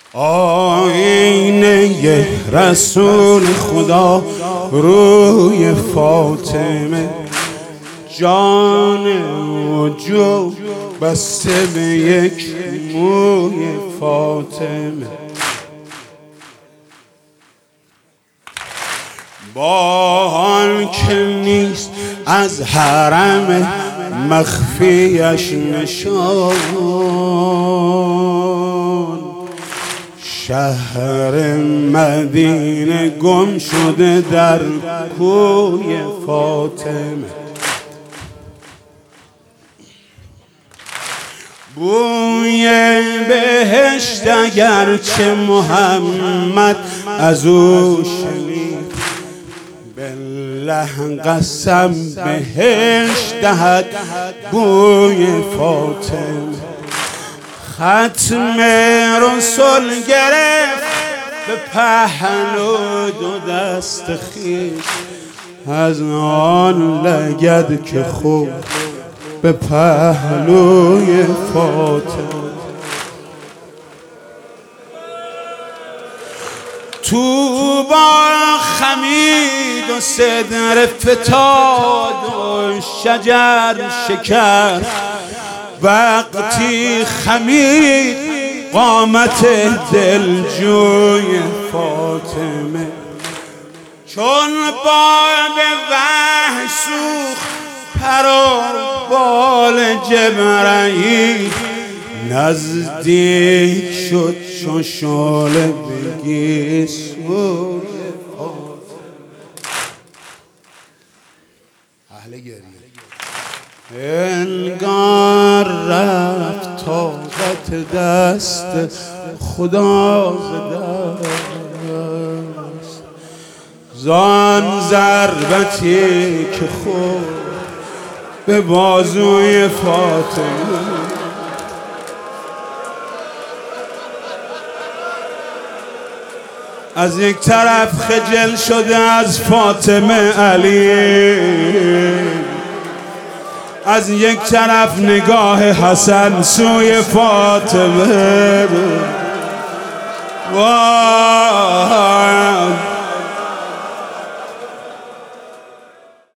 آینه رسول خدا روی فاطمه، جان وجود بسته به یک موی فاطمه. با آن که نیست از حرم مخفیش نشان، شهر مدینه گم شده در کوی فاطمه. بوی بهشت اگرچه محمد از او شنید، بالله قسم بهشت دهد بوی فاطمه. ختم رسول گرفت به پهلو دو دست خویش، از آن لگد که خوب به پهلوی فاطمه. طوبی خمید و صدر فتاد و شجر شکر، وقتی خمید قامت دلجوی فاطمه. چون باب وحی سوخت پر و بال جبرئیل، نزدیک شد چون شعله به گیسوی فاطمه. اهل گریه انگار رفت طاقت دست خدا ز دست، زان ضربتی که خورد به بازوی فاطمه. از یک طرف خجل شده از فاطمه علی، از یک طرف نگاه حسن سوی فاطمه. وای